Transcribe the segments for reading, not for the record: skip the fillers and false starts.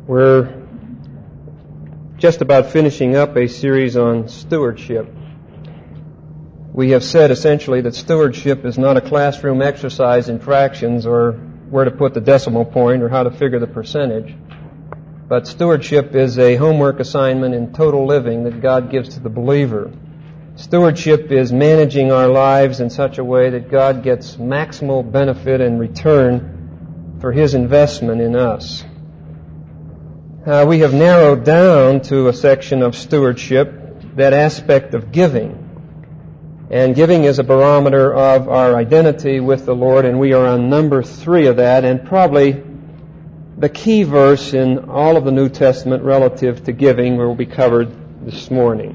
We're just about finishing up a series on stewardship. We have said essentially that stewardship is not a classroom exercise in fractions or where to put the decimal point or how to figure the percentage. But stewardship is a homework assignment in total living that God gives to the believer. Stewardship is managing our lives in such a way that God gets maximal benefit and return for His investment in us. We have narrowed down to a section of stewardship that aspect of giving. And giving is a barometer of our identity with the Lord, and we are on number 3 of that, and probably the key verse in all of the New Testament relative to giving will be covered this morning.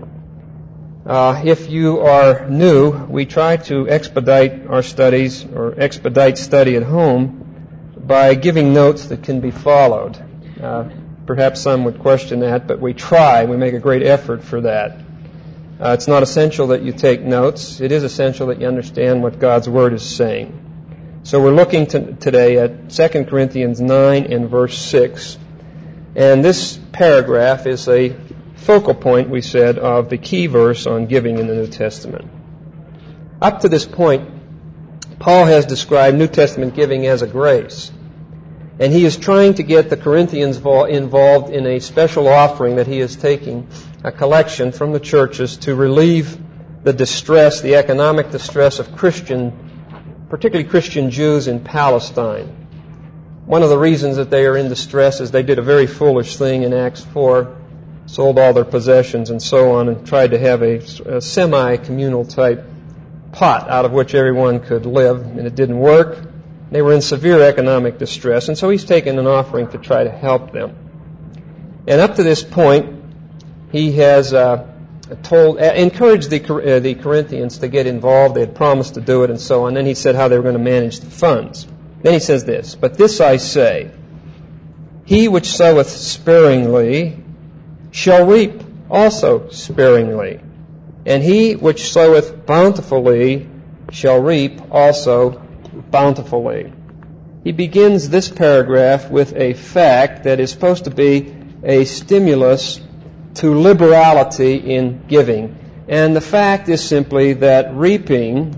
If you are new, we try to expedite our studies or expedite study at home by giving notes that can be followed. Perhaps some would question that, but we try. We make a great effort for that. It's not essential that you take notes. It is essential that you understand what God's Word is saying. So we're looking today at 2 Corinthians 9 and verse 6. And this paragraph is a focal point, we said, of the key verse on giving in the New Testament. Up to this point, Paul has described New Testament giving as a grace. And he is trying to get the Corinthians involved in a special offering that he is taking, a collection from the churches to relieve the distress, the economic distress of particularly Christian Jews in Palestine. One of the reasons that they are in distress is they did a very foolish thing in Acts 4, sold all their possessions and so on, and tried to have a semi-communal type pot out of which everyone could live, and it didn't work. They were in severe economic distress, and so he's taken an offering to try to help them. And up to this point, he has encouraged the Corinthians to get involved. They had promised to do it and so on. Then he said how they were going to manage the funds. Then he says this, "But this I say, he which soweth sparingly shall reap also sparingly, and he which soweth bountifully shall reap also bountifully." He begins this paragraph with a fact that is supposed to be a stimulus to liberality in giving. And the fact is simply that reaping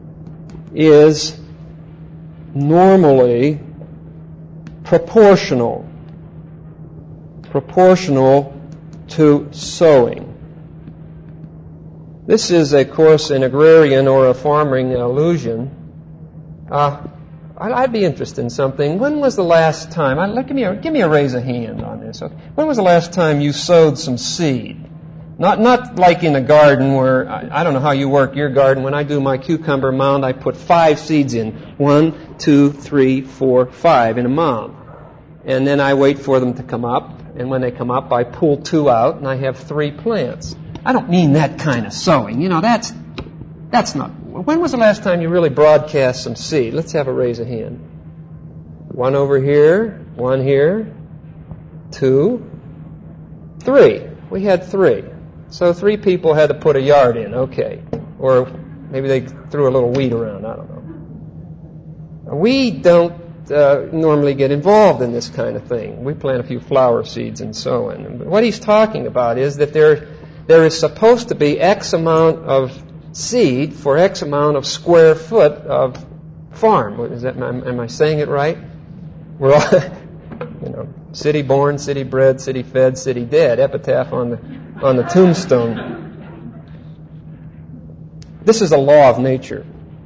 is normally proportional to sowing. This is, of course, an agrarian or a farming allusion. I'd be interested in something. When was the last time? Give me a raise of hand on this. When was the last time you sowed some seed? Not like in a garden where I don't know how you work your garden. When I do my cucumber mound, I put 5 seeds in. 1, 2, 3, 4, 5 in a mound, and then I wait for them to come up. And when they come up, I pull 2 out, and I have 3 plants. I don't mean that kind of sowing. That's not. When was the last time you really broadcast some seed? Let's have a raise of hand. 1 over here, 1 here, 2, 3. We had 3. So 3 people had to put a yard in, okay. Or maybe they threw a little weed around, I don't know. We don't normally get involved in this kind of thing. We plant a few flower seeds and so on. But what he's talking about is that there is supposed to be X amount of seed for X amount of square foot of farm. Am I saying it right? We're all, city born, city bred, city fed, city dead. Epitaph on the tombstone. This is a law of nature.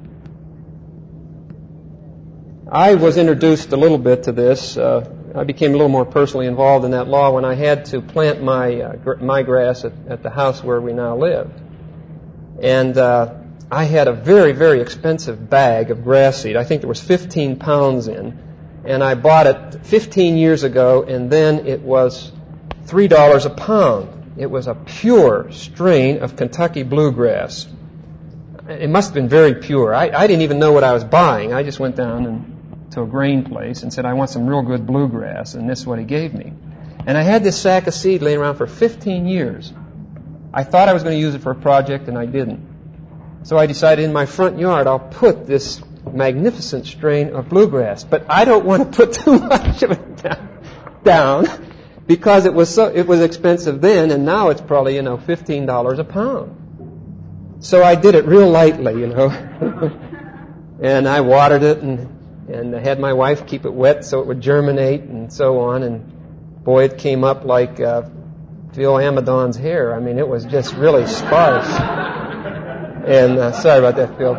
I was introduced a little bit to this. I became a little more personally involved in that law when I had to plant my grass at the house where we now live. And I had a very, very expensive bag of grass seed. I think there was 15 pounds in. And I bought it 15 years ago, and then it was $3 a pound. It was a pure strain of Kentucky bluegrass. It must have been very pure. I didn't even know what I was buying. I just went down to a grain place and said, I want some real good bluegrass, and this is what he gave me. And I had this sack of seed laying around for 15 years. I thought I was going to use it for a project, and I didn't. So I decided in my front yard I'll put this magnificent strain of bluegrass. But I don't want to put too much of it down because it was expensive then, and now it's probably, $15 a pound. So I did it real lightly, and I watered it and I had my wife keep it wet so it would germinate and so on, and boy, it came up like Phil Amadon's hair. I mean, it was just really sparse. And sorry about that, Phil.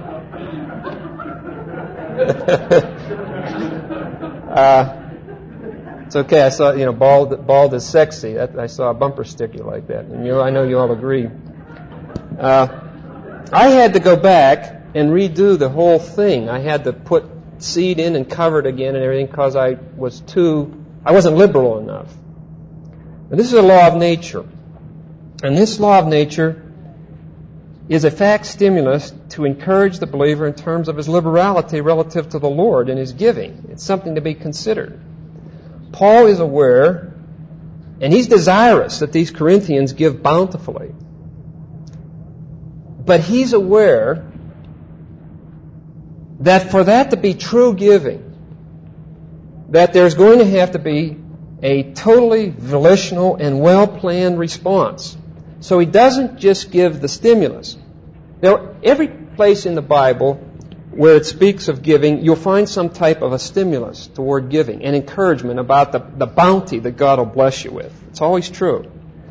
It's okay. I saw, bald is sexy. I saw a bumper sticker like that, and I know you all agree. I had to go back and redo the whole thing. I had to put seed in and cover it again and everything because I wasn't liberal enough. And this is a law of nature. And this law of nature is a fact stimulus to encourage the believer in terms of his liberality relative to the Lord and his giving. It's something to be considered. Paul is aware, and he's desirous that these Corinthians give bountifully. But he's aware that for that to be true giving, that there's going to have to be a totally volitional and well-planned response. So he doesn't just give the stimulus. Now, every place in the Bible where it speaks of giving, you'll find some type of a stimulus toward giving, an encouragement about the bounty that God will bless you with. It's always true.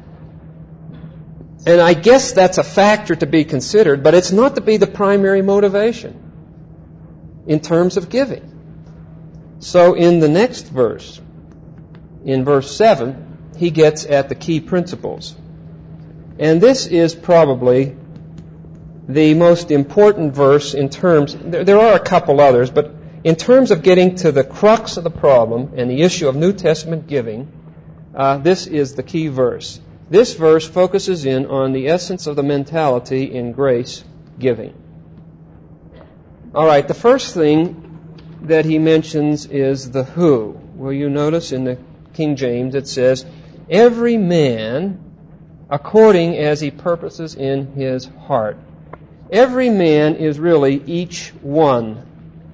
And I guess that's a factor to be considered, but it's not to be the primary motivation in terms of giving. So in the next verse, in verse 7, he gets at the key principles. And this is probably the most important verse in terms, there are a couple others, but in terms of getting to the crux of the problem and the issue of New Testament giving, this is the key verse. This verse focuses in on the essence of the mentality in grace giving. All right, the first thing that he mentions is the who. Will you notice in the King James it says, every man according as he purposes in his heart. Every man is really each one.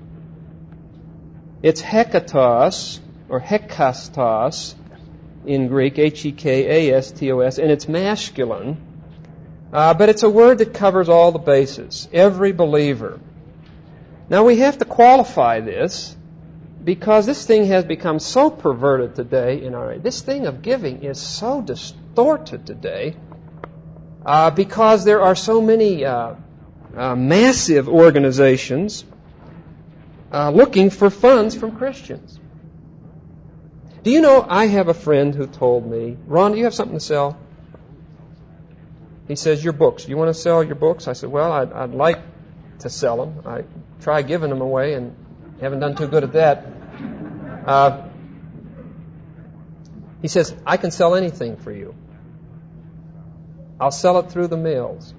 It's hekatos, or hekastos in Greek, Hekastos, and it's masculine. But it's a word that covers all the bases. Every believer. Now we have to qualify this because this thing has become so perverted today in our age. This thing of giving is so distorted today because there are so many massive organizations looking for funds from Christians. Do you know, I have a friend who told me, Ron, do you have something to sell? He says, your books. Do you want to sell your books? I said, well, I'd like to sell them. I try giving them away and haven't done too good at that. He says, I can sell anything for you. I'll sell it through the mails.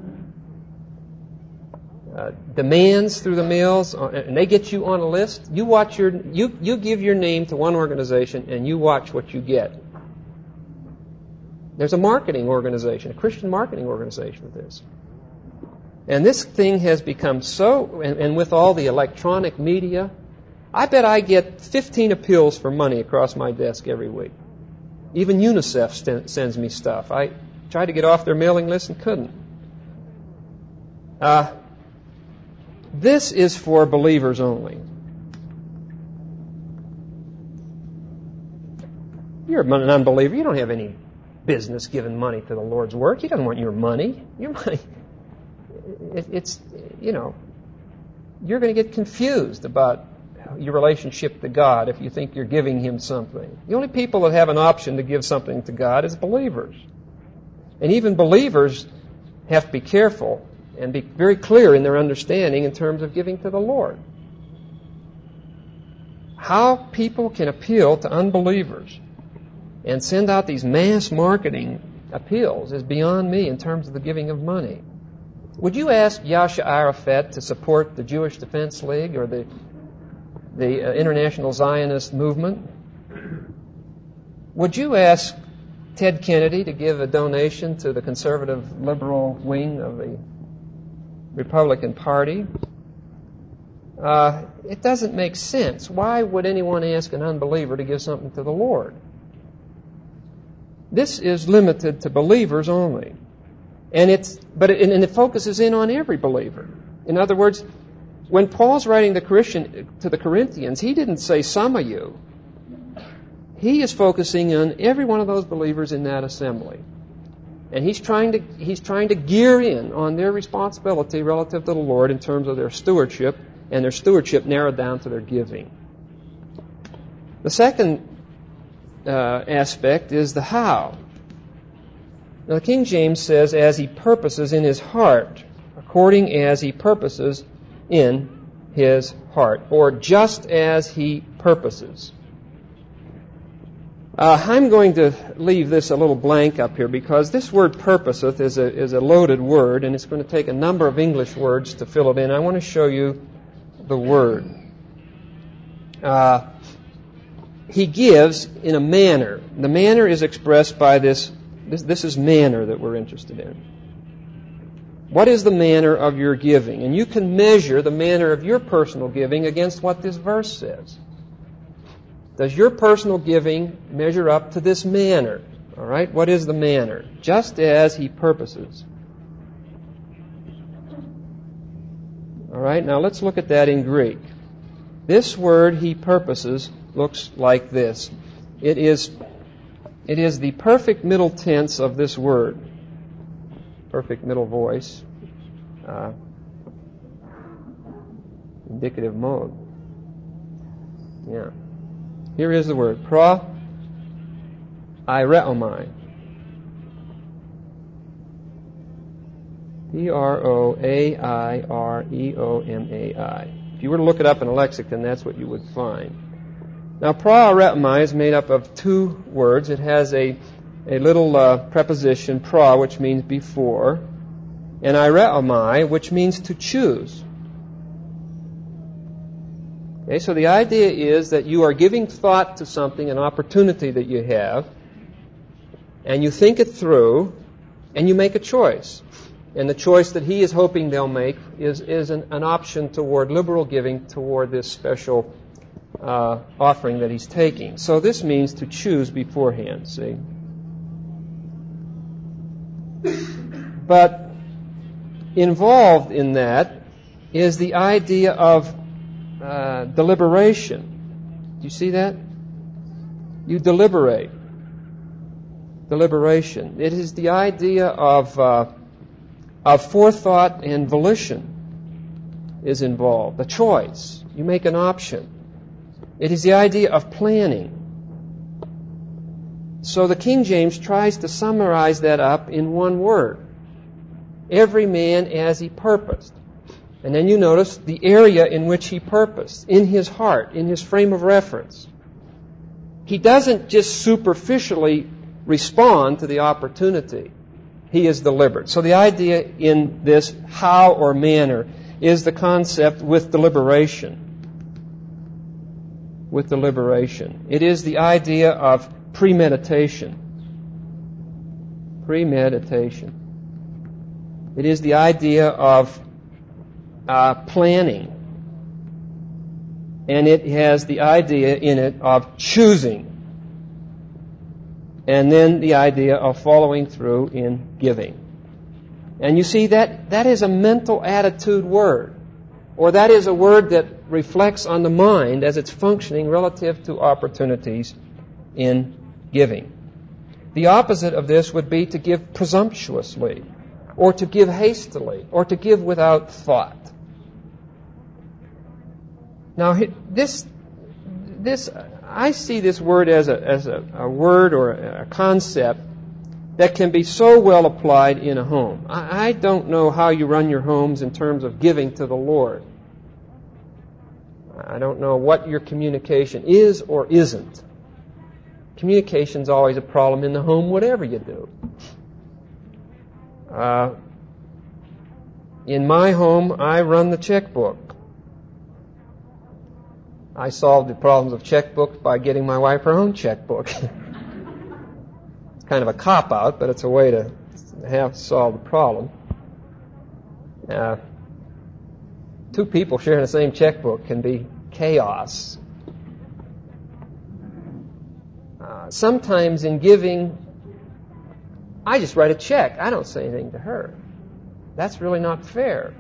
Demands through the mails, and they get you on a list. You watch you give your name to one organization, and you watch what you get. There's a marketing organization, a Christian marketing organization with this. And this thing has become so, and with all the electronic media, I bet I get 15 appeals for money across my desk every week. Even UNICEF sends me stuff. I tried to get off their mailing list and couldn't. This is for believers only. You're an unbeliever. You don't have any business giving money to the Lord's work. He doesn't want your money. Your money, you're going to get confused about your relationship to God if you think you're giving Him something. The only people that have an option to give something to God is believers. And even believers have to be careful and be very clear in their understanding in terms of giving to the Lord. How people can appeal to unbelievers and send out these mass marketing appeals is beyond me in terms of the giving of money. Would you ask Yasser Arafat to support the Jewish Defense League or the International Zionist Movement? Would you ask Ted Kennedy to give a donation to the conservative liberal wing of the Republican Party? It doesn't make sense. Why would anyone ask an unbeliever to give something to the Lord? This is limited to believers only. And it focuses in on every believer. In other words, when Paul's writing to the Corinthians, he didn't say some of you. He is focusing on every one of those believers in that assembly. And he's trying to gear in on their responsibility relative to the Lord in terms of their stewardship, and their stewardship narrowed down to their giving. The second aspect is the how. Now, the King James says, as he purposes in his heart, according as he purposes in his heart, or just as he purposes. I'm going to leave this a little blank up here because this word purposeth is a loaded word, and it's going to take a number of English words to fill it in. I want to show you the word. He gives in a manner. The manner is expressed by this is manner that we're interested in. What is the manner of your giving? And you can measure the manner of your personal giving against what this verse says. Does your personal giving measure up to this manner? All right, what is the manner? Just as he purposes. All right, now let's look at that in Greek. This word, he purposes, looks like this. It is the perfect middle tense of this word. Perfect middle voice. Indicative mode. Yeah. Here is the word. Pro-ireomai. P-R-O-A-I-R-E-O-M-A-I. If you were to look it up in a lexicon, that's what you would find. Now, pro-ireomai is made up of two words. It has a little preposition, pro, which means before, and ireomai, which means to choose. Okay, so the idea is that you are giving thought to something, an opportunity that you have, and you think it through, and you make a choice. And the choice that he is hoping they'll make is an option toward liberal giving toward this special offering that he's taking. So this means to choose beforehand, see? But involved in that is the idea of deliberation. Do you see that? You deliberate. Deliberation. It is the idea of forethought and volition is involved. A choice. You make an option. It is the idea of planning. So the King James tries to summarize that up in one word. Every man as he purposed. And then you notice the area in which he purposed, in his heart, in his frame of reference. He doesn't just superficially respond to the opportunity. He is deliberate. So the idea in this how or manner is the concept with deliberation. With deliberation. It is the idea of premeditation. Premeditation. It is the idea of planning. And it has the idea in it of choosing. And then the idea of following through in giving. And you see, that is a mental attitude word. Or that is a word that reflects on the mind as it's functioning relative to opportunities in giving. The opposite of this would be to give presumptuously, or to give hastily, or to give without thought. Now, I see this word as a word or a concept that can be so well applied in a home. I don't know how you run your homes in terms of giving to the Lord. I don't know what your communication is or isn't. Communication's always a problem in the home, whatever you do. In my home, I run the checkbook. I solved the problems of checkbooks by getting my wife her own checkbook. It's kind of a cop-out, but it's a way to solve the problem. Two people sharing the same checkbook can be chaos. Sometimes in giving, I just write a check. I don't say anything to her. That's really not fair.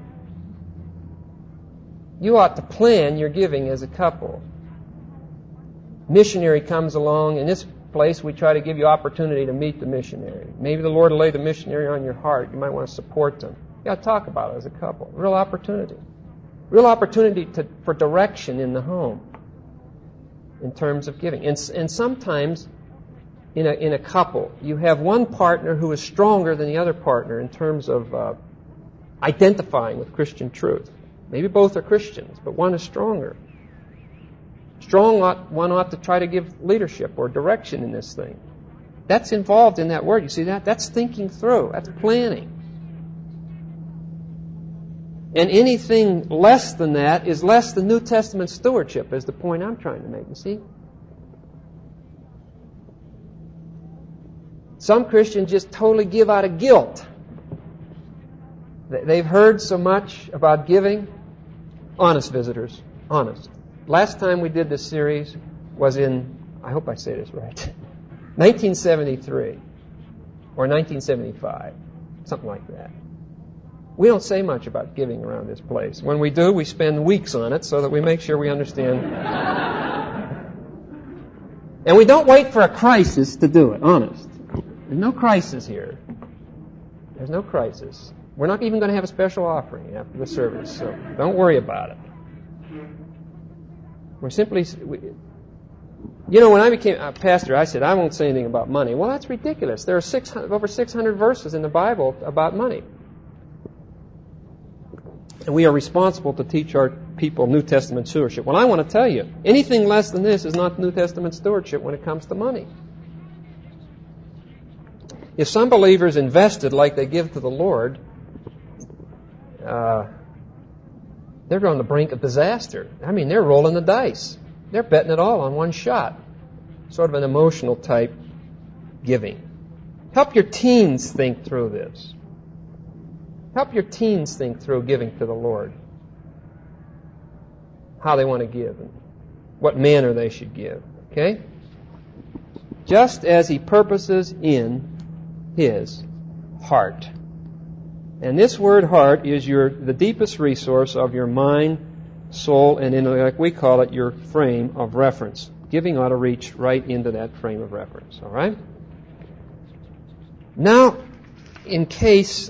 You ought to plan your giving as a couple. Missionary comes along. In this place, we try to give you opportunity to meet the missionary. Maybe the Lord will lay the missionary on your heart. You might want to support them. You got to talk about it as a couple. Real opportunity. Real opportunity for direction in the home in terms of giving. And sometimes in a couple, you have one partner who is stronger than the other partner in terms of identifying with Christian truth. Maybe both are Christians, but one is stronger. One ought to try to give leadership or direction in this thing. That's involved in that word. You see that? That's thinking through. That's planning. And anything less than that is less than New Testament stewardship, is the point I'm trying to make. You see? Some Christians just totally give out of guilt. They've heard so much about giving. Honest visitors, honest. Last time we did this series was in, I hope I say this right, 1973 or 1975, something like that. We don't say much about giving around this place. When we do, we spend weeks on it so that we make sure we understand. And we don't wait for a crisis to do it, honest. There's no crisis here. There's no crisis. We're not even going to have a special offering after the service, so don't worry about it. We're simply... when I became a pastor, I said, I won't say anything about money. Well, that's ridiculous. There are over 600 verses in the Bible about money. And we are responsible to teach our people New Testament stewardship. Well, I want to tell you, anything less than this is not New Testament stewardship when it comes to money. If some believers invested like they give to the Lord, they're on the brink of disaster. I mean, they're rolling the dice. They're betting it all on one shot. Sort of an emotional type giving. Help your teens think through this. Help your teens think through giving to the Lord. How they want to give and what manner they should give. Okay? Just as He purposes in His heart. And this word heart is the deepest resource of your mind, soul, and intellect. We call it your frame of reference. Giving ought to reach right into that frame of reference. All right? Now, in case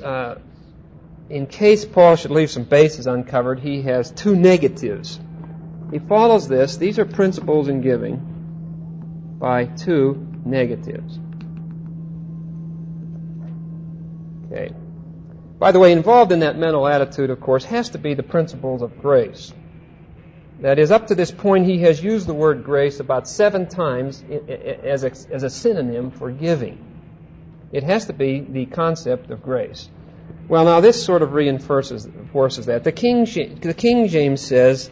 Paul should leave some bases uncovered, he has two negatives. He follows this. These are principles in giving by two negatives. Okay. By the way, involved in that mental attitude, of course, has to be the principles of grace. That is, up to this point, he has used the word grace about 7 times as a synonym for giving. It has to be the concept of grace. Well, now this sort of reinforces that. The King James says,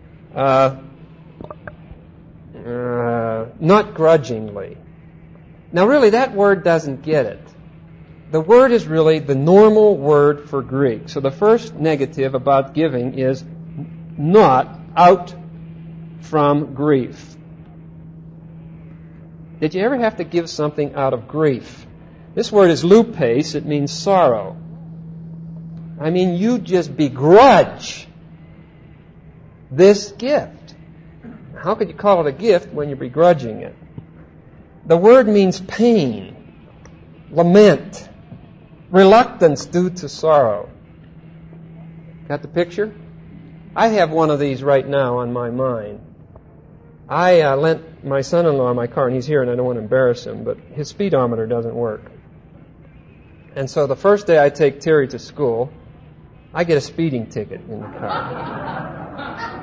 not grudgingly. Now, really, that word doesn't get it. The word is really the normal word for Greek. So the first negative about giving is not out from grief. Did you ever have to give something out of grief? This word is lupes. It means sorrow. I mean, you just begrudge this gift. How could you call it a gift when you're begrudging it? The word means pain, lament, reluctance due to sorrow. Got the picture? I have one of these right now on my mind. I lent my son-in-law my car, and he's here, and I don't want to embarrass him, but his speedometer doesn't work. And so the first day I take Terry to school, I get a speeding ticket in the car.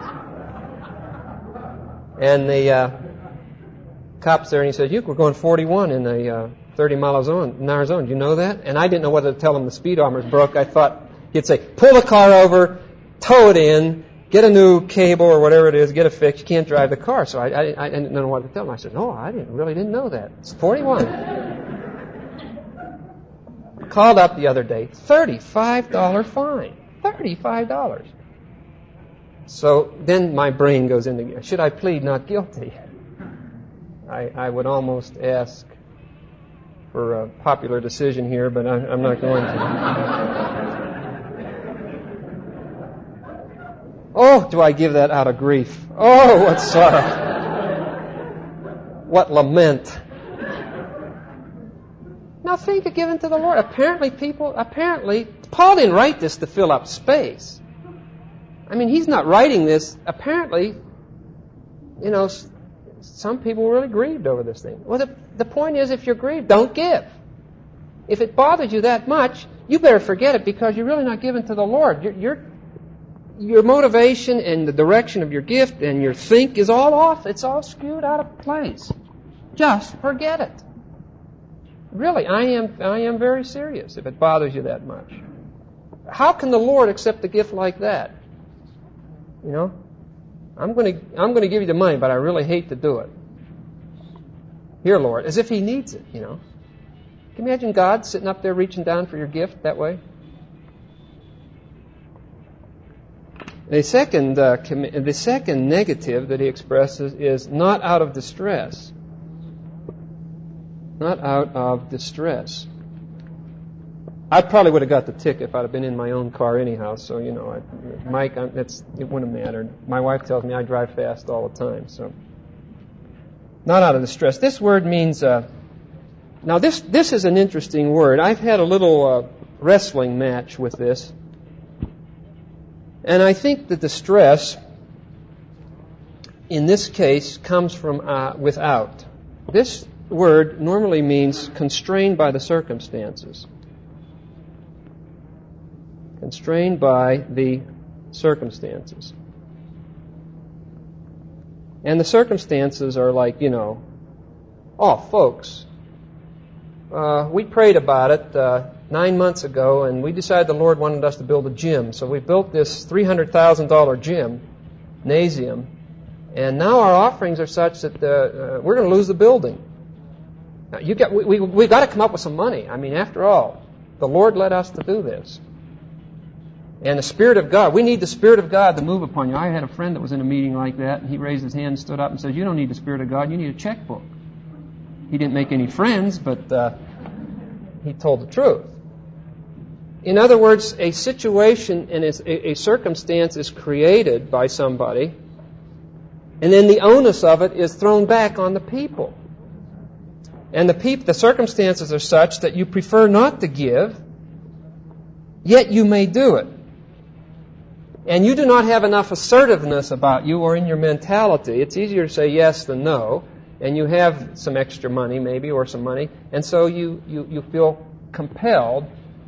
And the cop's there, and he says, we're going 41 in a 30-mile zone. Do you know that? And I didn't know whether to tell him the speedometer's broke. I thought he'd say, pull the car over, tow it in, get a new cable or whatever it is, get it fixed. You can't drive the car. So I didn't know what to tell him. I said, no, I really didn't know that. It's 41. Called up the other day, $35 fine. $35. So then my brain goes into, should I plead not guilty? I would almost ask for a popular decision here, but I'm not going to. Oh, do I give that out of grief? Oh, what sorrow. What lament. Nothing to give into the Lord. Apparently, Paul didn't write this to fill up space. I mean, he's not writing this. Apparently, some people were really grieved over this thing. Well, the point is, if you're grieved, don't give. If it bothers you that much, you better forget it because you're really not giving to the Lord. Your motivation and the direction of your gift and your think is all off. It's all skewed out of place. Just forget it. Really, I am very serious if it bothers you that much. How can the Lord accept a gift like that? I'm going to give you the money, but I really hate to do it. Here, Lord, as if He needs it, Can you imagine God sitting up there reaching down for your gift that way? The second negative that he expresses is not out of distress. Not out of distress. I probably would have got the ticket if I'd have been in my own car anyhow, so, Mike, it wouldn't have mattered. My wife tells me I drive fast all the time, so. Not out of distress. This word means, now this is an interesting word. I've had a little wrestling match with this. And I think the distress, in this case, comes from without. This word normally means constrained by the circumstances. Constrained by the circumstances. And the circumstances are like, folks, we prayed about it 9 months ago, and we decided the Lord wanted us to build a gym. So we built this $300,000 gymnasium, and now our offerings are such that we're going to lose the building. Now, we've got to come up with some money. I mean, after all, the Lord led us to do this. And the Spirit of God, we need the Spirit of God to move upon you. I had a friend that was in a meeting like that, and he raised his hand and stood up and said, "You don't need the Spirit of God, you need a checkbook." He didn't make any friends, but he told the truth. In other words, a situation and a circumstance is created by somebody, and then the onus of it is thrown back on the people. And the circumstances are such that you prefer not to give, yet you may do it. And you do not have enough assertiveness about you or in your mentality. It's easier to say yes than no, and you have some extra money maybe or some money, and so you feel compelled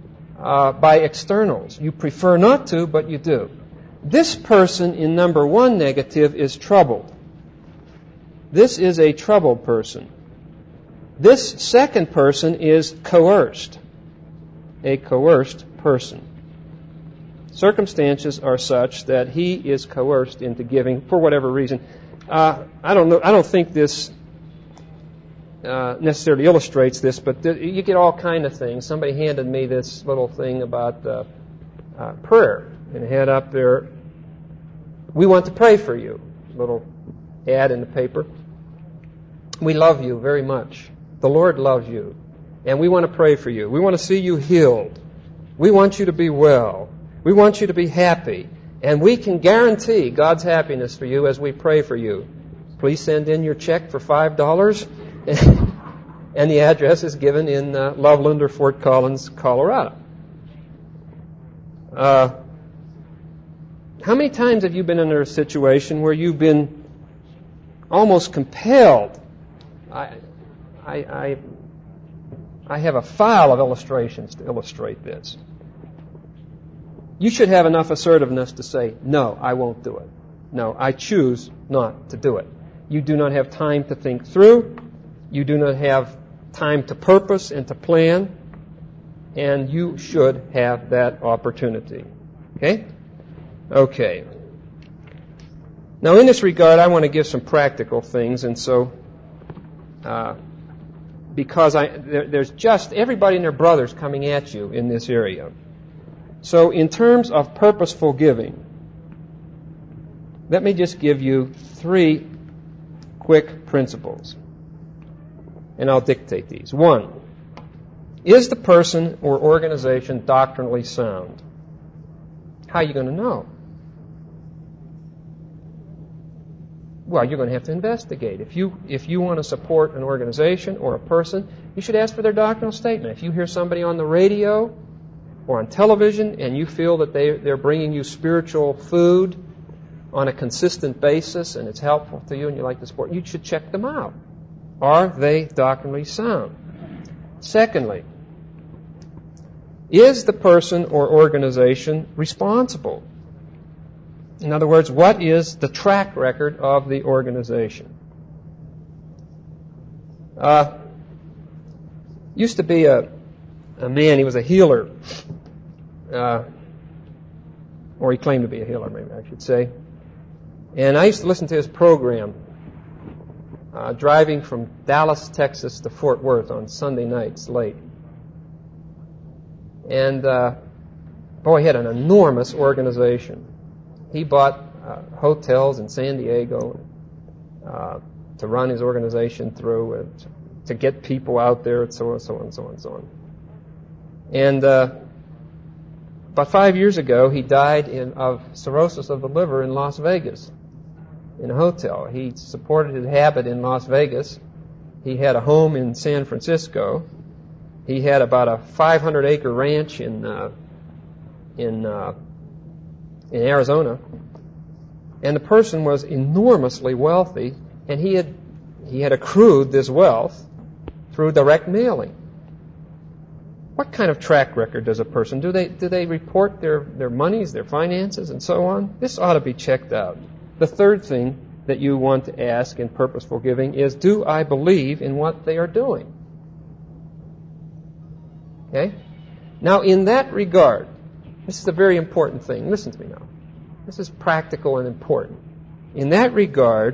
by externals. You prefer not to, but you do. This person in number 1 negative is troubled. This is a troubled person. This second person is coerced. A coerced person. Circumstances are such that he is coerced into giving for whatever reason. I don't think this necessarily illustrates this, but you get all kind of things. Somebody handed me this little thing about prayer, and it had up there, "We want to pray for you." Little ad in the paper. "We love you very much. The Lord loves you, and we want to pray for you. We want to see you healed. We want you to be well. We want you to be happy, and we can guarantee God's happiness for you as we pray for you. Please send in your check for $5." And the address is given in Loveland or Fort Collins, Colorado. How many times have you been in a situation where you've been almost compelled? I have a file of illustrations to illustrate this. You should have enough assertiveness to say, "No, I won't do it. No, I choose not to do it." You do not have time to think through. You do not have time to purpose and to plan. And you should have that opportunity. Okay? Okay. Now, in this regard, I want to give some practical things. And so, because there's just everybody and their brothers coming at you in this area. So in terms of purposeful giving, let me just give you 3 quick principles. And I'll dictate these. 1, Is the person or organization doctrinally sound? How are you going to know? Well, you're going to have to investigate. If you want to support an organization or a person, you should ask for their doctrinal statement. If you hear somebody on the radio or on television and you feel that they're bringing you spiritual food on a consistent basis and it's helpful to you and you like to support, you should check them out. Are they doctrinally sound? Secondly, is the person or organization responsible? In other words, what is the track record of the organization? Used to be a man, he was a healer, or he claimed to be a healer, maybe I should say. And I used to listen to his program, driving from Dallas, Texas to Fort Worth on Sunday nights late. And boy, he had an enormous organization. He bought hotels in San Diego to run his organization through, to get people out there, and so on, so on, so on, so on. And about 5 years ago, he died of cirrhosis of the liver in Las Vegas, in a hotel. He supported his habit in Las Vegas. He had a home in San Francisco. He had about a 500-acre ranch in Arizona, and the person was enormously wealthy, and he had accrued this wealth through direct mailing. What kind of track record does a person do? They report their monies, their finances, and so on? This ought to be checked out. The third thing that you want to ask in purposeful giving is, do I believe in what they are doing? Okay? Now, in that regard, this is a very important thing. Listen to me now. This is practical and important. In that regard,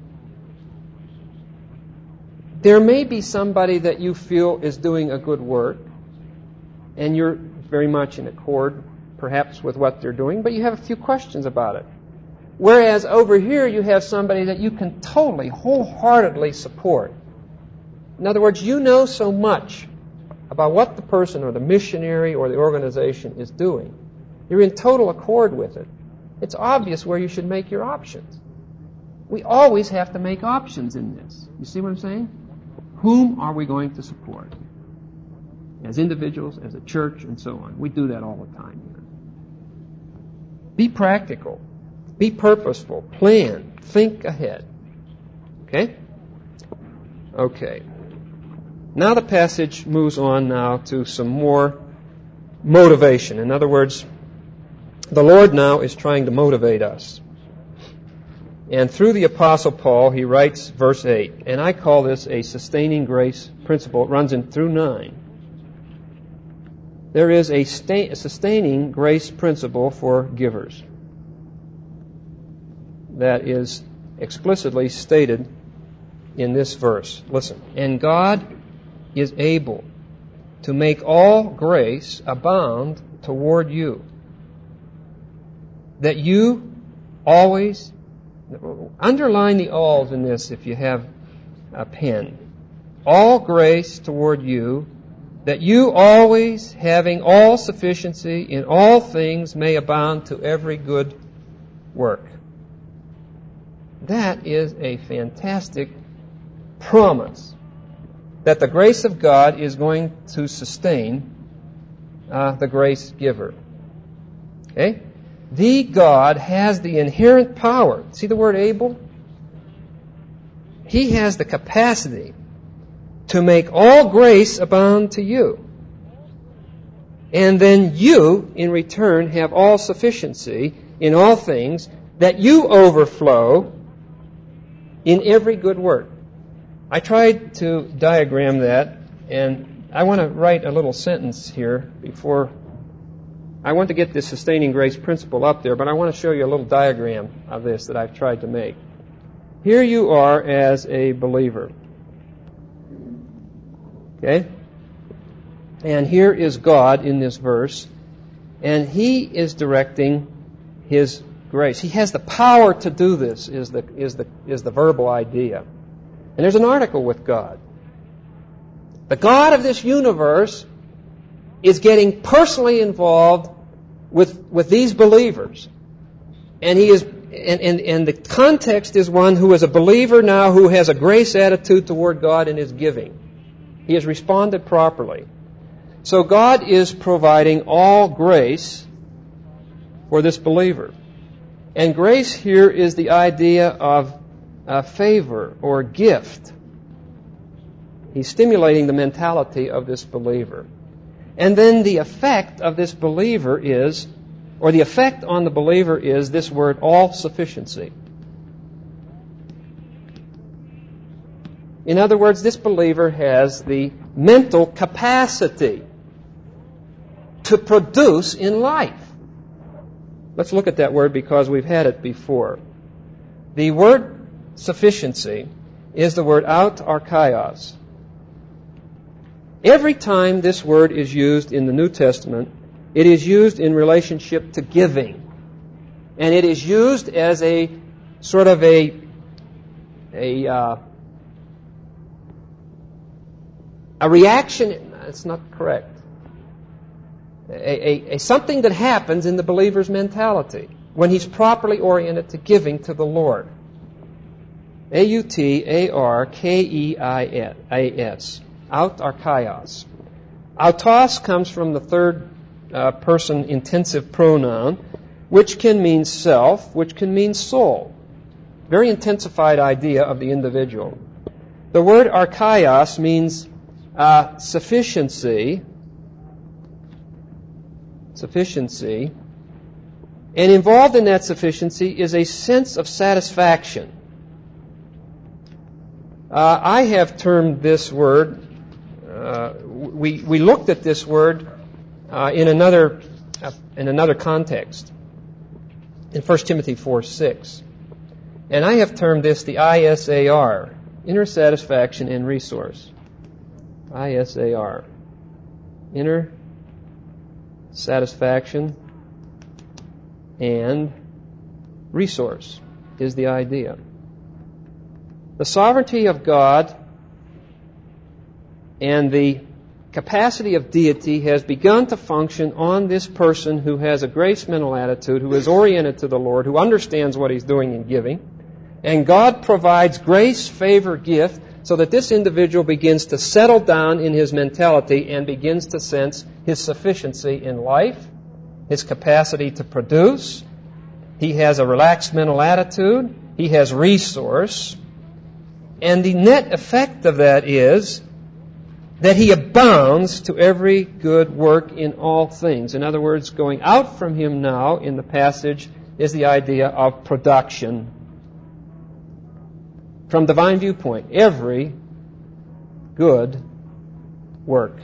there may be somebody that you feel is doing a good work, and you're very much in accord, perhaps, with what they're doing, but you have a few questions about it. Whereas over here, you have somebody that you can totally, wholeheartedly support. In other words, you know so much about what the person or the missionary or the organization is doing. You're in total accord with it. It's obvious where you should make your options. We always have to make options in this. You see what I'm saying? Whom are we going to support? As individuals, as a church, and so on. We do that all the time here. Be practical. Be purposeful. Plan. Think ahead. Okay? Okay. Now the passage moves on now to some more motivation. In other words, the Lord now is trying to motivate us. And through the Apostle Paul, he writes verse 8, and I call this a sustaining grace principle. It runs in through 9. There is a sustaining grace principle for givers that is explicitly stated in this verse. Listen. And God is able to make all grace abound toward you, that you always, underline the alls in this if you have a pen, all grace toward you, that you always, having all sufficiency in all things, may abound to every good work. That is a fantastic promise that the grace of God is going to sustain the grace giver. Okay? The God has the inherent power. See the word able? He has the capacity to make all grace abound to you. And then you, in return, have all sufficiency in all things, that you overflow in every good work. I tried to diagram that, and I want to write a little sentence here before. I want to get this sustaining grace principle up there, but I want to show you a little diagram of this that I've tried to make. Here you are as a believer. Okay? And here is God in this verse, and He is directing His grace. He has the power to do this, is the verbal idea. And there's an article with God. The God of this universe is getting personally involved with these believers. And he is, and the context is one who is a believer now, who has a grace attitude toward God and is giving. He has responded properly. So God is providing all grace for this believer. And grace here is the idea of favor or gift. He's stimulating the mentality of this believer. And then the effect of this believer is, or the effect on the believer is this word, all-sufficiency. In other words, this believer has the mental capacity to produce in life. Let's look at that word because we've had it before. The word sufficiency is the word autarkios. Every time this word is used in the New Testament, it is used in relationship to giving. And it is used as a sort of a reaction. It's not correct. A something that happens in the believer's mentality when he's properly oriented to giving to the Lord. autarkeis. Autarkios. Autos comes from the third person intensive pronoun, which can mean self, which can mean soul. Very intensified idea of the individual. The word archaios means sufficiency, and involved in that sufficiency is a sense of satisfaction. I have termed this word, we looked at this word in another context, in 1 Timothy 4:6. And I have termed this the ISAR, inner satisfaction and resource. ISAR, inner satisfaction and resource is the idea. The sovereignty of God and the capacity of deity has begun to function on this person who has a grace mental attitude, who is oriented to the Lord, who understands what he's doing in giving. And God provides grace, favor, gift, so that this individual begins to settle down in his mentality and begins to sense his sufficiency in life, his capacity to produce. He has a relaxed mental attitude. He has resource. And the net effect of that is that he abounds to every good work in all things. In other words, going out from him now in the passage is the idea of production. From divine viewpoint, every good work.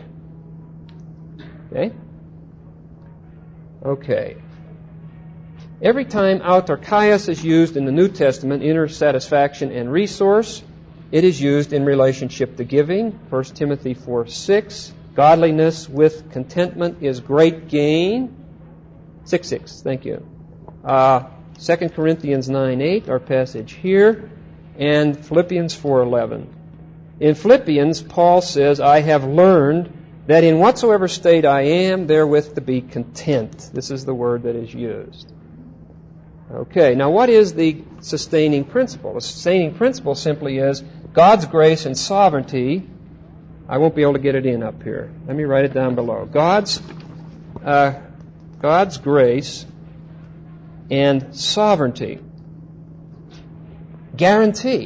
Okay. Every time autarkios is used in the New Testament, inner satisfaction and resource, it is used in relationship to giving. 1 Timothy 4:6. Godliness with contentment is great gain. 6:6. Thank you. 2 Corinthians 9:8, our passage here, and Philippians 4:11. In Philippians, Paul says, I have learned that in whatsoever state I am, therewith to be content. This is the word that is used. Okay, now what is the sustaining principle? The sustaining principle simply is God's grace and sovereignty. I won't be able to get it in up here. Let me write it down below. God's grace and sovereignty. Guarantee.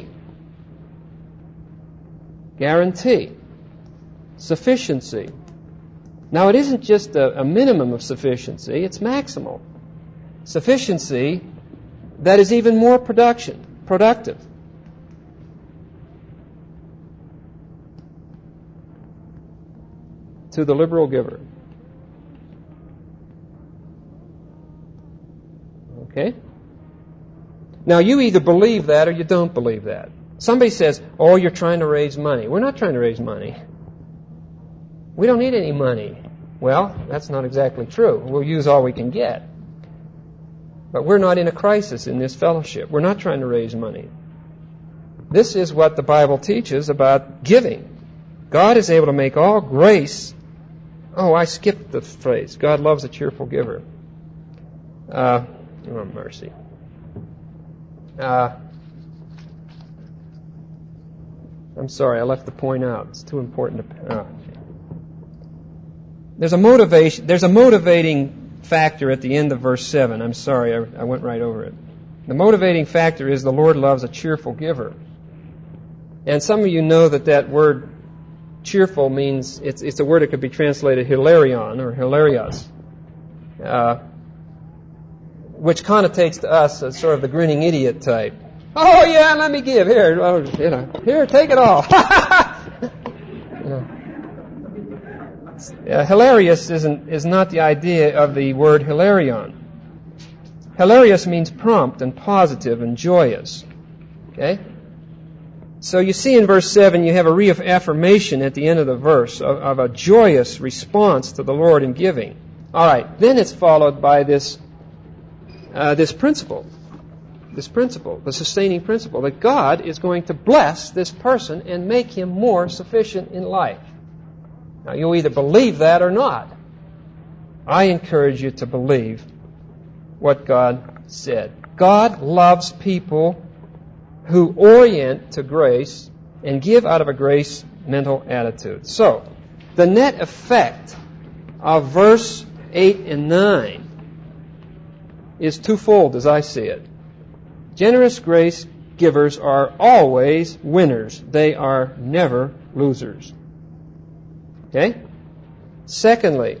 Sufficiency. Now, it isn't just a minimum of sufficiency, it's maximal. Sufficiency that is even more productive. To the liberal giver. Okay? Now, you either believe that or you don't believe that. Somebody says, oh, you're trying to raise money. We're not trying to raise money. We don't need any money. Well, that's not exactly true. We'll use all we can get. But we're not in a crisis in this fellowship. We're not trying to raise money. This is what the Bible teaches about giving. God is able to make all grace. Oh, I skipped the phrase. God loves a cheerful giver. Oh, mercy. I'm sorry, I left the point out. It's too important to... There's a motivating factor at the end of verse 7. I'm sorry, I went right over it. The motivating factor is the Lord loves a cheerful giver. And some of you know that word cheerful means, it's a word that could be translated hilarion or hilarios, which connotates to us as sort of the grinning idiot type. Oh yeah, let me give. Here, here, take it all. Hilarious is not the idea of the word hilarion. Hilarious means prompt and positive and joyous. Okay? So you see in verse 7, you have a reaffirmation at the end of the verse of a joyous response to the Lord in giving. All right, then it's followed by this principle, the sustaining principle, that God is going to bless this person and make him more sufficient in life. Now, you'll either believe that or not. I encourage you to believe what God said. God loves people who orient to grace and give out of a grace mental attitude. So, the net effect of verse 8 and 9 is twofold as I see it. Generous grace givers are always winners. They are never losers. Okay? Secondly,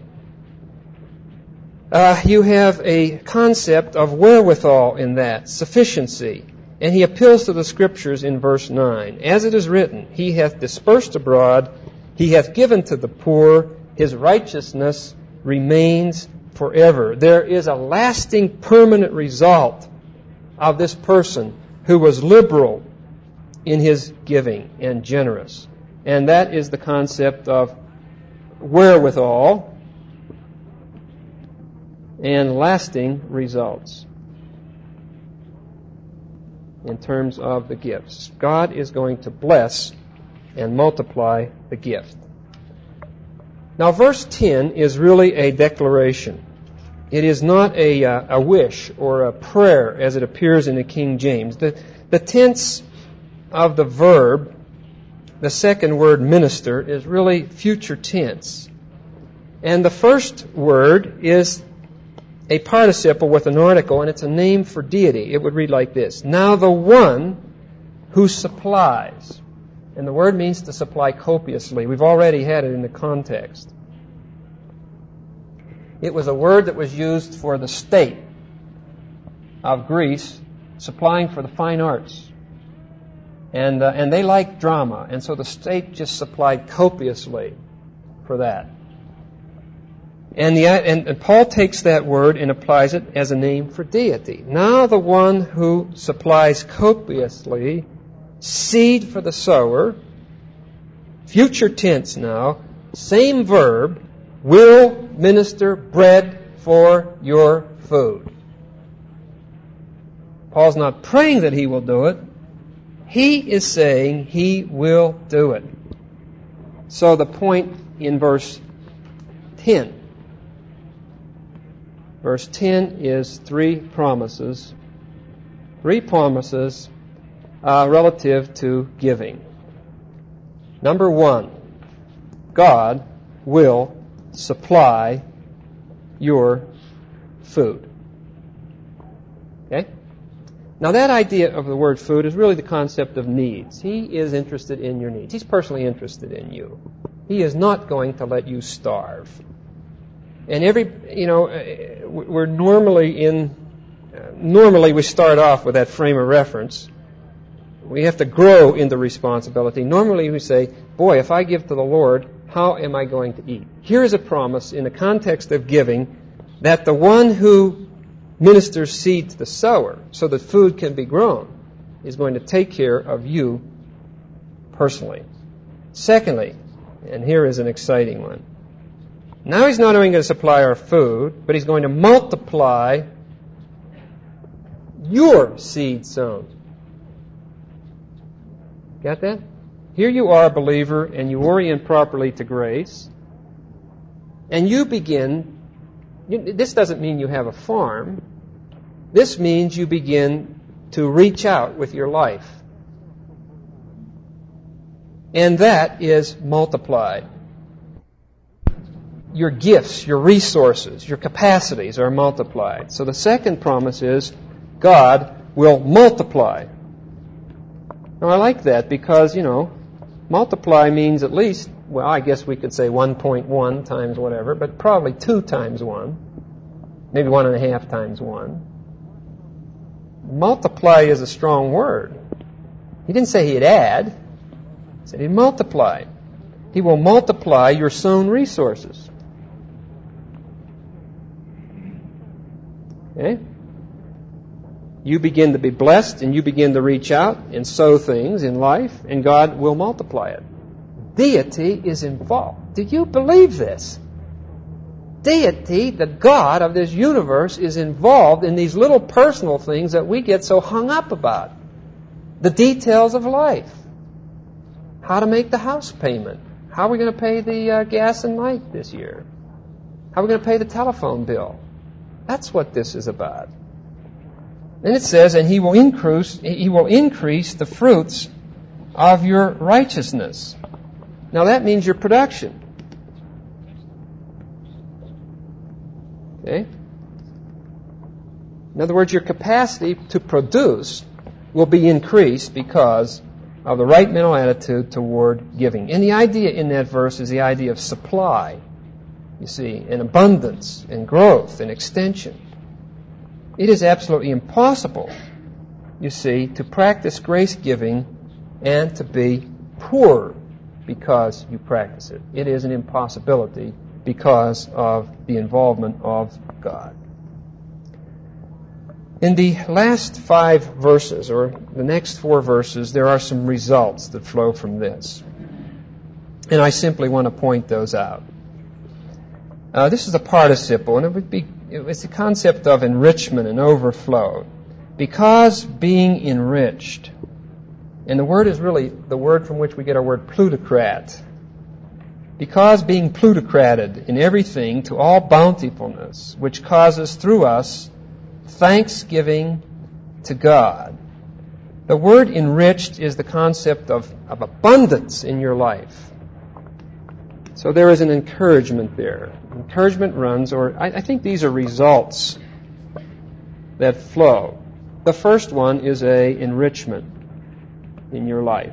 you have a concept of wherewithal in that, sufficiency. And he appeals to the Scriptures in verse 9. As it is written, He hath dispersed abroad, He hath given to the poor, His righteousness remains forever. There is a lasting, permanent result of this person who was liberal in his giving and generous. And that is the concept of wherewithal and lasting results in terms of the gifts. God is going to bless and multiply the gift. Now, verse 10 is really a declaration. It is not a wish or a prayer as it appears in the King James. The tense of the verb, the second word minister, is really future tense. And the first word is a participle with an article, and it's a name for deity. It would read like this: Now the one who supplies. And the word means to supply copiously. We've already had it in the context. It was a word that was used for the state of Greece, supplying for the fine arts. And they liked drama, and so the state just supplied copiously for that. And Paul takes that word and applies it as a name for deity. Now the one who supplies copiously seed for the sower, future tense now, same verb, will minister bread for your food. Paul's not praying that he will do it. He is saying he will do it. So the point in verse 10. Verse 10 is three promises relative to giving. Number one, God will supply your food. Okay? Now that idea of the word food is really the concept of needs. He is interested in your needs. He's personally interested in you. He is not going to let you starve. And we're normally we start off with that frame of reference. We have to grow into responsibility. Normally we say, boy, if I give to the Lord, how am I going to eat? Here is a promise in the context of giving that the one who ministers seed to the sower so that food can be grown is going to take care of you personally. Secondly, and here is an exciting one, now he's not only going to supply our food, but he's going to multiply your seed sown. Got that? Here you are, a believer, and you orient properly to grace, and you begin. This doesn't mean you have a farm. This means you begin to reach out with your life. And that is multiplied. Your gifts, your resources, your capacities are multiplied. So the second promise is God will multiply. Now I like that because, multiply means at least, well, I guess we could say 1.1 times whatever, but probably 2 times 1, maybe 1.5 times 1. Multiply is a strong word. He didn't say he'd add. He said he'd multiply. He will multiply your sown resources. Okay? You begin to be blessed and you begin to reach out and sow things in life, and God will multiply it. Deity is involved. Do you believe this? Deity, the God of this universe, is involved in these little personal things that we get so hung up about. The details of life. How to make the house payment. How are we going to pay the gas and light this year? How are we going to pay the telephone bill? That's what this is about. And it says, and he will increase the fruits of your righteousness. Now that means your production. Okay? In other words, your capacity to produce will be increased because of the right mental attitude toward giving. And the idea in that verse is the idea of supply, you see, and abundance, and growth, and extension. It is absolutely impossible, you see, to practice grace giving and to be poor because you practice it. It is an impossibility because of the involvement of God. In the last 5 verses, or the next 4 verses, there are some results that flow from this. And I simply want to point those out. This is a participle, and it's the concept of enrichment and overflow. Because being enriched, and the word is really the word from which we get our word plutocrat. Because being plutocrated in everything to all bountifulness, which causes through us thanksgiving to God. The word enriched is the concept of abundance in your life. So there is an encouragement there. Encouragement runs, or I think these are results that flow. The first one is a enrichment in your life.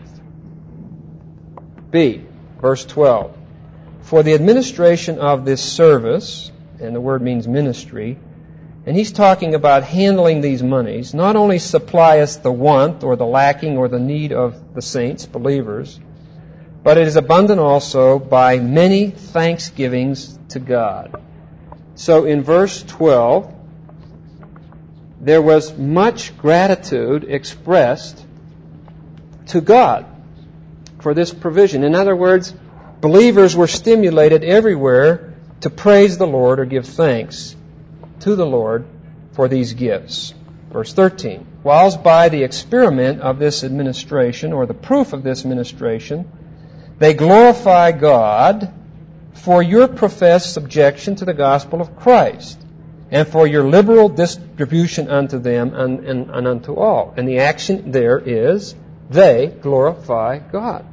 B, verse 12. For the administration of this service, and the word means ministry, and he's talking about handling these monies, not only supply us the want or the lacking or the need of the saints, believers, but it is abundant also by many thanksgivings to God. So in verse 12, there was much gratitude expressed to God for this provision. In other words, believers were stimulated everywhere to praise the Lord or give thanks to the Lord for these gifts. Verse 13, whilst by the experiment of this administration, or the proof of this administration, they glorify God for your professed subjection to the gospel of Christ, and for your liberal distribution unto them and unto all. And the action there is, they glorify God.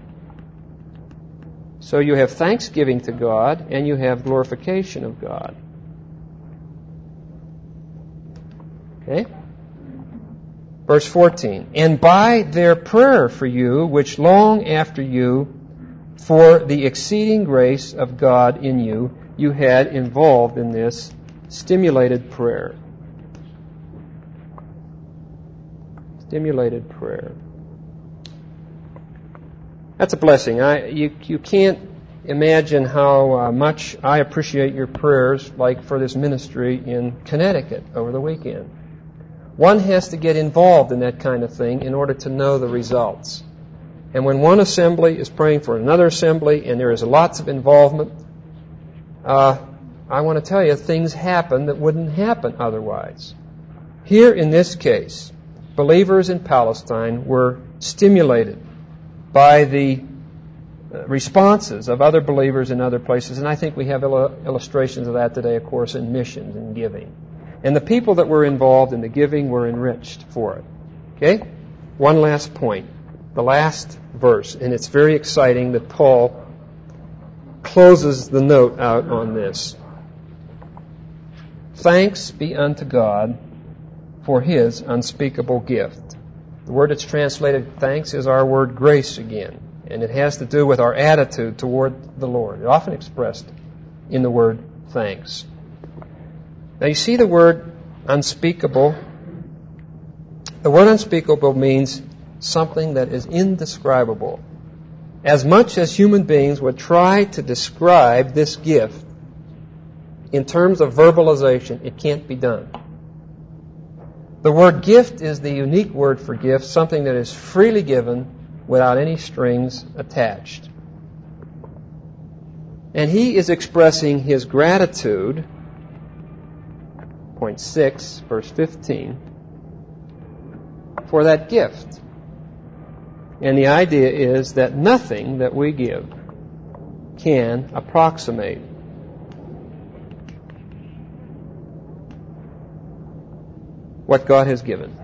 So you have thanksgiving to God, and you have glorification of God. Okay? Verse 14, and by their prayer for you, which long after you, for the exceeding grace of God in you, you had involved in this stimulated prayer. Stimulated prayer. That's a blessing. You can't imagine how much I appreciate your prayers, like for this ministry in Connecticut over the weekend. One has to get involved in that kind of thing in order to know the results. And when one assembly is praying for another assembly and there is lots of involvement, I want to tell you, things happen that wouldn't happen otherwise. Here in this case, believers in Palestine were stimulated by the responses of other believers in other places. And I think we have illustrations of that today, of course, in missions and giving. And the people that were involved in the giving were enriched for it. Okay? One last point. The last verse. And it's very exciting that Paul closes the note out on this. Thanks be unto God for His unspeakable gift. The word that's translated thanks is our word grace again. And it has to do with our attitude toward the Lord. It's often expressed in the word thanks. Now you see the word unspeakable. The word unspeakable means something that is indescribable. As much as human beings would try to describe this gift in terms of verbalization, it can't be done. The word gift is the unique word for gift, something that is freely given without any strings attached. And he is expressing his gratitude, point 6, verse 15, for that gift. And the idea is that nothing that we give can approximate what God has given.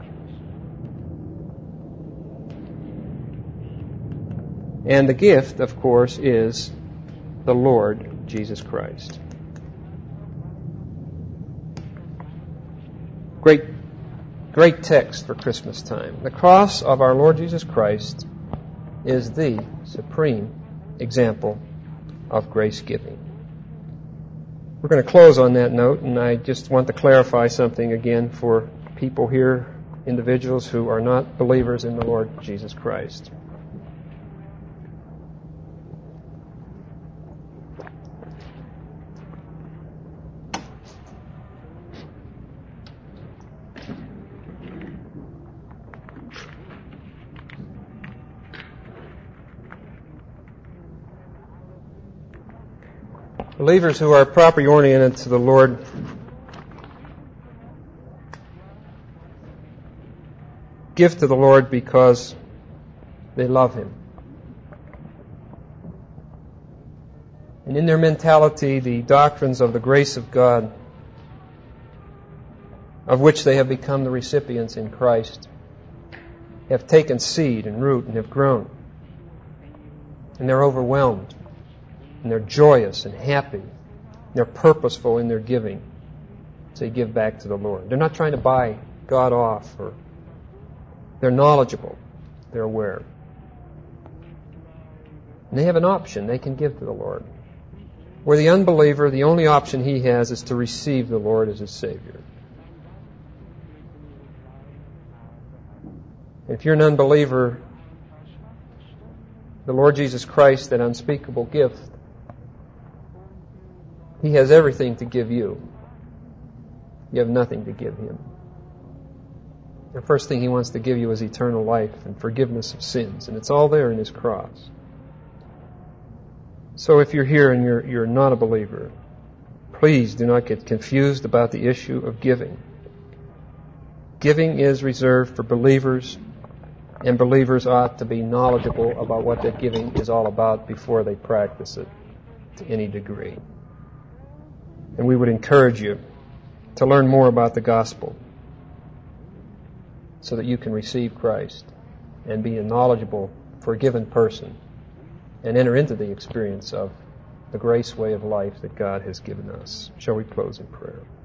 And the gift, of course, is the Lord Jesus Christ. Great text for Christmas time. The cross of our Lord Jesus Christ is the supreme example of grace giving. We're going to close on that note, and I just want to clarify something again for people here, individuals who are not believers in the Lord Jesus Christ. Believers who are properly oriented to the Lord give to the Lord because they love Him. And in their mentality, the doctrines of the grace of God, of which they have become the recipients in Christ, have taken seed and root and have grown. And they're overwhelmed. And they're joyous and happy. They're purposeful in their giving. So they give back to the Lord. They're not trying to buy God off. They're knowledgeable. They're aware. And they have an option. They can give to the Lord. Where the unbeliever, the only option he has is to receive the Lord as his Savior. If you're an unbeliever, the Lord Jesus Christ, that unspeakable gift, He has everything to give you. You have nothing to give Him. The first thing He wants to give you is eternal life and forgiveness of sins, and it's all there in His cross. So if you're here and you're not a believer, please do not get confused about the issue of giving. Giving is reserved for believers, and believers ought to be knowledgeable about what that giving is all about before they practice it to any degree. And we would encourage you to learn more about the gospel so that you can receive Christ and be a knowledgeable, forgiven person and enter into the experience of the grace way of life that God has given us. Shall we close in prayer?